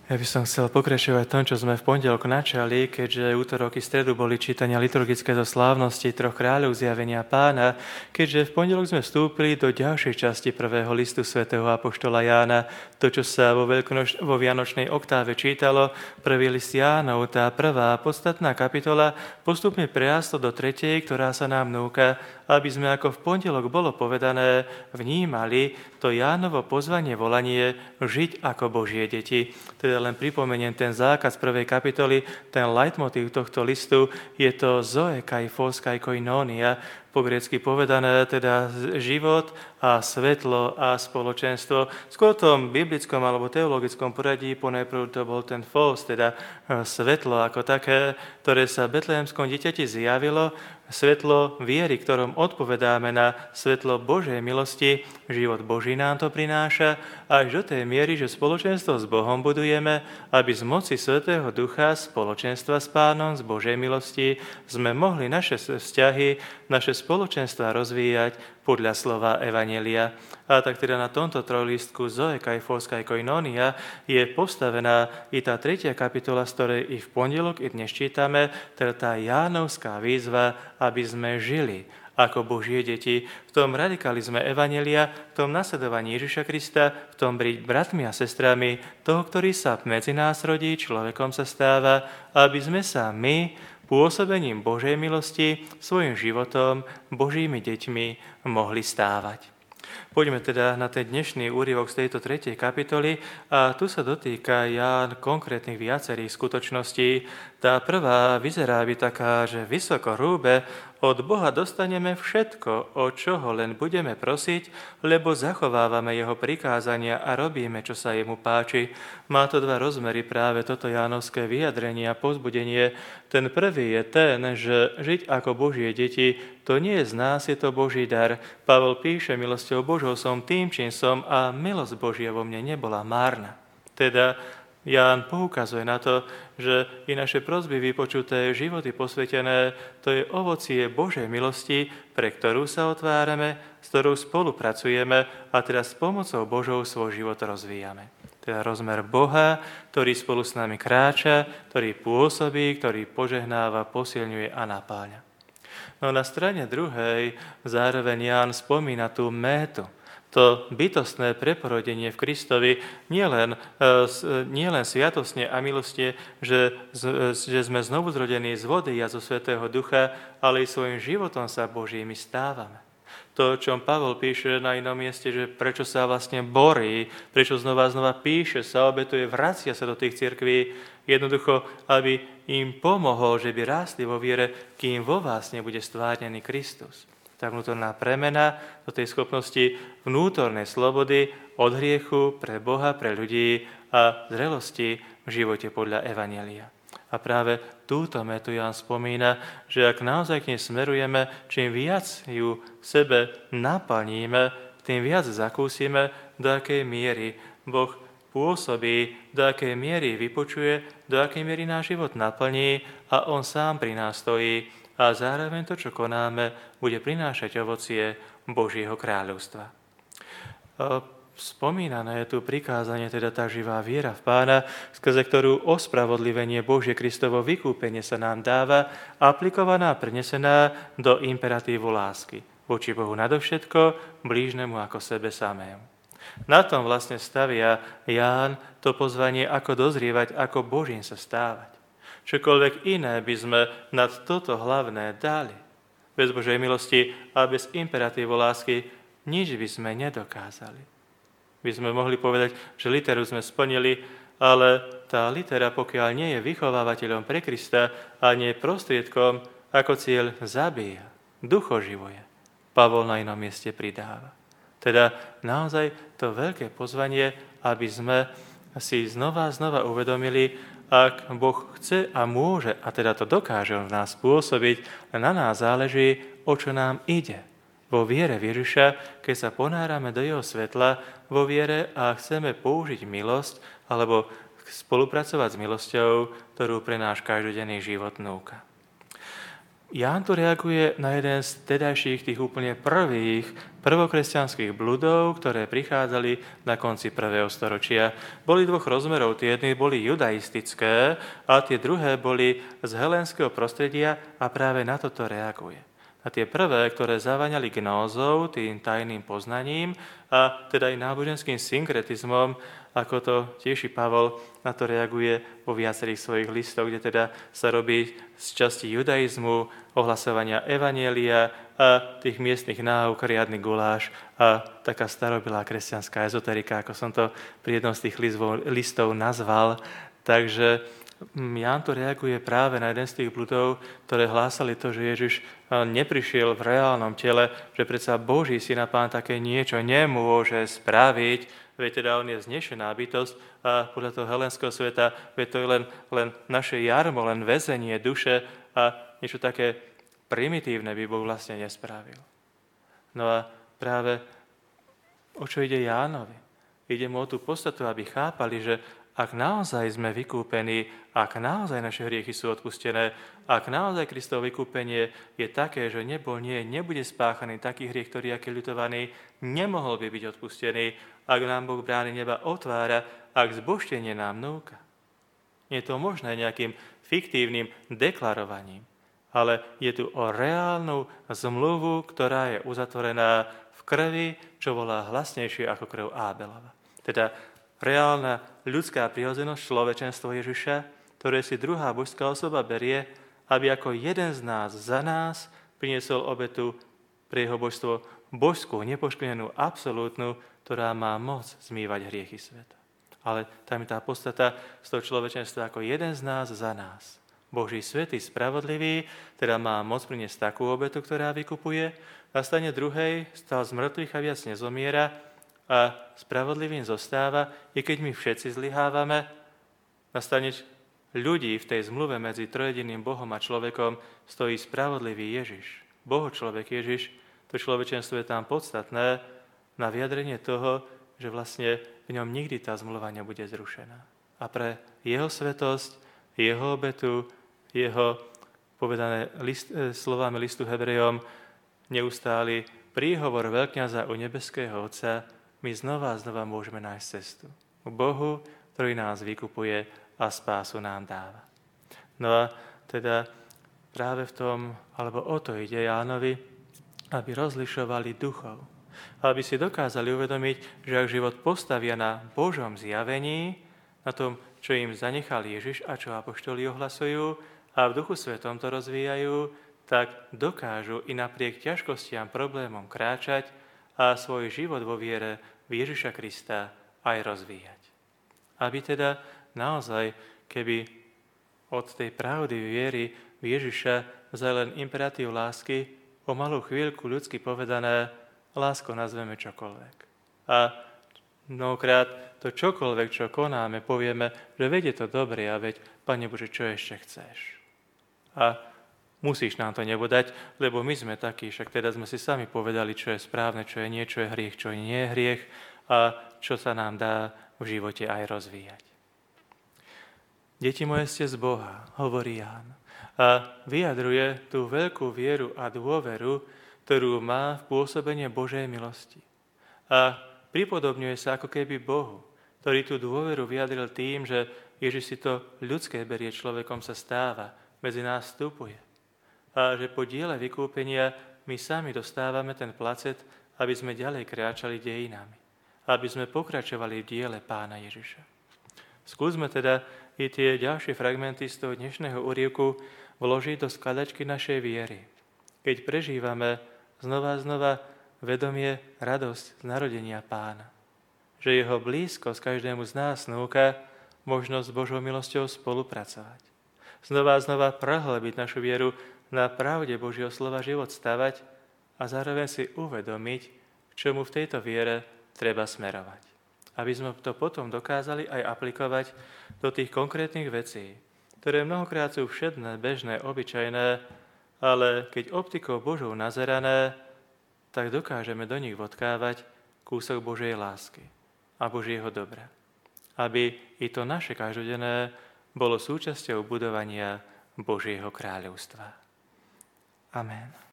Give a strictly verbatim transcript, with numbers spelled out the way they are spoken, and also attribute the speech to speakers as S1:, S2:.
S1: Ja by som chcel pokračovať tom, čo sme v pondelok načali, keďže útorok i stredu boli čítania liturgické zo slávnosti troch kráľov zjavenia Pána, keďže v pondelok sme vstúpili do ďalšej časti prvého listu svätého apoštola Jána, to, čo sa vo, veľkonoč- vo Vianočnej oktáve čítalo, prvý list Jánov, tá prvá podstatná kapitola, postupne prerastlo do tretej, ktorá sa nám núka, aby sme, ako v pondelok bolo povedané, vnímali to Jánovo pozvanie, volanie žiť ako Božie deti. Teda len pripomeniem ten zákaz prvej kapitoly, ten leitmotív tohto listu je to zoe kai phos kai koinonia, po grécky povedané, teda život a svetlo a spoločenstvo. Skôr v tom biblickom alebo teologickom poradí ponajprv to bol ten phos, teda svetlo ako také, ktoré sa betlehemskom dieťati zjavilo, svetlo viery, ktorom odpovedáme na svetlo Božej milosti, život Boží nám to prináša, až do tej miery, že spoločenstvo s Bohom budujeme, aby z moci Svätého Ducha, spoločenstva s Pánom, z Božej milosti, sme mohli naše vzťahy, naše spoločenstva rozvíjať podľa slova Evanjelia. A tak teda na tomto trojlistku zoe kai phos kai koinonia je postavená i tá tretia kapitola, z ktorej i v pondelok, i dnes čítame, teda tá Jánovská výzva, aby sme žili ako Božie deti, v tom radikalizme Evanjelia, v tom nasledovaní Ježiša Krista, v tom byť bratmi a sestrami toho, ktorý sa medzi nás rodí, človekom sa stáva, aby sme sa my pôsobením Božej milosti svojim životom Božími deťmi mohli stávať. Poďme teda na ten dnešný úryvok z tejto tretej kapitoly a tu sa dotýka Ján konkrétnych viacerých skutočností. Tá prvá vyzerá byť taká, že vysoko hrúbe, od Boha dostaneme všetko, o čoho len budeme prosiť, lebo zachovávame jeho prikázania a robíme, čo sa jemu páči. Má to dva rozmery práve toto jánovské vyjadrenie a povzbudenie. Ten prvý je ten, že žiť ako Božie deti, to nie je z nás, je to Boží dar. Pavol píše, milosťou Božou som tým, čím som a milosť Božia vo mne nebola márna. Teda Ján poukazuje na to, že i naše prosby vypočuté, životy posvetené, to je ovocie Božej milosti, pre ktorú sa otvárame, s ktorou spolupracujeme a teda s pomocou Božou svoj život rozvíjame. Teda rozmer Boha, ktorý spolu s nami kráča, ktorý pôsobí, ktorý požehnáva, posilňuje a napáľa. No na strane druhej zároveň Ján spomína tú métu, to bytostné preporodenie v Kristovi, nielen, nielen sviatostne a milostne, že, že sme znovu zrodení z vody a zo Svätého Ducha, ale i svojim životom sa Božími stávame. To, o čom Pavol píše na inom mieste, že prečo sa vlastne borí, prečo znova a znova píše, sa obetuje, vracia sa do tých cirkví, jednoducho, aby im pomohol, že by rástli vo viere, kým vo vás nebude stvárnený Kristus. Tá vnútorná premena do tej schopnosti vnútornej slobody od hriechu pre Boha, pre ľudí a zrelosti v živote podľa Evanjelia. A práve túto metu Ján spomína, že ak naozaj k nej smerujeme, čím viac ju v sebe naplníme, tým viac zakúsime, do akej miery Boh pôsobí, do akej miery vypočuje, do akej miery náš život naplní a On sám pri nás stojí. A zároveň to, čo konáme, bude prinášať ovocie Božieho kráľovstva. Spomínané je tu prikázanie, teda tá živá viera v Pána, skrze ktorú ospravodlivenie Božie Kristovo vykúpenie sa nám dáva, aplikovaná a prenesená do imperatívu lásky. Voči Bohu nadovšetko, blížnemu ako sebe samému. Na tom vlastne stavia Ján to pozvanie, ako dozrievať, ako Božím sa stávať. Čokoľvek iné by sme nad toto hlavné dali. Bez Božej milosti a bez imperatívu lásky nič by sme nedokázali. By sme mohli povedať, že literu sme splnili, ale tá litera, pokiaľ nie je vychovávateľom pre Krista a nie je prostriedkom, ako cieľ zabíja, duchoživuje, Pavol na inom mieste pridáva. Teda naozaj to veľké pozvanie, aby sme si znova a znova uvedomili, ak Boh chce a môže, a teda to dokáže v nás pôsobiť, na nás záleží, o čo nám ide. Vo viere v Ježiša, keď sa ponárame do jeho svetla, vo viere a chceme použiť milosť, alebo spolupracovať s milosťou, ktorú pre náš každodenný život núka. Ján tu reaguje na jeden z tedajších tých úplne prvých prvokresťanských bludov, ktoré prichádzali na konci prvého storočia. Boli dvoch rozmerov, tie jedny boli judaistické a tie druhé boli z helénskeho prostredia a práve na toto reaguje. A tie prvé, ktoré zaváňali gnózou, tým tajným poznaním a teda aj náboženským synkretizmom, ako to tiež i Pavol na to reaguje vo viacerých svojich listoch, kde teda sa robí z časti judaizmu, ohlasovania evanjelia a tých miestnych náuk, riadny guláš a taká starobilá kresťanská ezoterika, ako som to pri jednom z tých listov nazval. Takže Ján tu reaguje práve na jeden z tých bludov, ktoré hlásali to, že Ježiš neprišiel v reálnom tele, že predsa Boží syn a Pán také niečo nemôže spraviť, veď teda on je znešená bytosť a podľa toho helenského sveta, veď to je len, len naše jarmo, len väzenie duše a niečo také primitívne by Boh vlastne nespravil. No a práve o čo ide Jánovi? Ide mu o tú podstatu, aby chápali, že ak naozaj sme vykúpení, ak naozaj naše hriechy sú odpustené, ak naozaj Kristovo vykúpenie je také, že nebol, nie, nebude spáchaný taký hriech, ktorý je ľutovaný, nemohol by byť odpustený, ak nám Boh brány neba otvára, ak zbožtenie nám núka. Nie je to možné nejakým fiktívnym deklarovaním, ale je tu o reálnu zmluvu, ktorá je uzatvorená v krvi, čo volá hlasnejšie ako krv Ábelova. Teda reálna ľudská prirodzenosť, človečenstvo Ježiša, ktoré si druhá božská osoba berie, aby ako jeden z nás za nás priniesol obetu pre jeho božstvo božskú, nepoškvrnenú, absolútnu, ktorá má moc zmývať hriechy sveta. Ale tam je tá podstata z toho človečenstva ako jeden z nás za nás. Boží svätý, spravodlivý, teda má moc priniesť takú obetu, ktorá vykupuje, na strane druhej stal z mŕtvych a viac nezomiera, a spravodlivým zostáva, i keď my všetci zlyhávame, na strane ľudí v tej zmluve medzi trojediným Bohom a človekom stojí spravodlivý Ježiš. Boho človek Ježiš, to človečenstvo je tam podstatné na vyjadrenie toho, že vlastne v ňom nikdy tá zmluva nebude zrušená. A pre jeho svetosť, jeho obetu, jeho povedané list, slovami listu Hebrejom neustály príhovor veľkňaza u nebeského Otca, my znova a znova môžeme nájsť cestu k Bohu, ktorý nás vykupuje a spásu nám dáva. No a teda práve v tom, alebo o to ide Jánovi, aby rozlišovali duchov. Aby si dokázali uvedomiť, že ak život postavia na Božom zjavení, na tom, čo im zanechal Ježiš a čo apoštoli ohlasujú a v Duchu Svetom to rozvíjajú, tak dokážu i napriek ťažkostiam, problémom kráčať a svoj život vo viere v Ježiša Krista aj rozvíjať. Aby teda naozaj, keby od tej pravdy viery v Ježiša vzal len imperatív lásky, o malú chvíľku ľudsky povedané, lásko nazveme čokoľvek. A mnohokrát to čokoľvek, čo konáme, povieme, že veď je to dobre a veď, Pane Bože, čo ešte chceš? A musíš nám to nebodať, lebo my sme takí, však teda sme si sami povedali, čo je správne, čo je nie, čo je hriech, čo nie je hriech a čo sa nám dá v živote aj rozvíjať. Deti moje ste z Boha, hovorí Ján, a vyjadruje tú veľkú vieru a dôveru, ktorú má v pôsobenie Božej milosti. A pripodobňuje sa ako keby Bohu, ktorý tú dôveru vyjadril tým, že Ježiš si to ľudské berie, človekom sa stáva, medzi nás vstupuje. A že po diele vykúpenia my sami dostávame ten placet, aby sme ďalej kráčali dejinami. Aby sme pokračovali v diele Pána Ježiša. Skúsme teda i tie ďalšie fragmenty z toho dnešného úryvku vložiť do skladačky našej viery. Keď prežívame znova a znova vedomie, radosť z narodenia Pána. Že jeho blízkosť každému z nás núka možnosť s Božou milosťou spolupracovať. Znova a znova prehlbiť našu vieru na pravde Božieho slova život stavať a zároveň si uvedomiť, k čomu v tejto viere treba smerovať. Aby sme to potom dokázali aj aplikovať do tých konkrétnych vecí, ktoré mnohokrát sú všedné, bežné, obyčajné, ale keď optikou Božou nazerané, tak dokážeme do nich vodkávať kúsok Božej lásky a Božieho dobra. Aby i to naše každodenné bolo súčasťou budovania Božieho kráľovstva. Amen.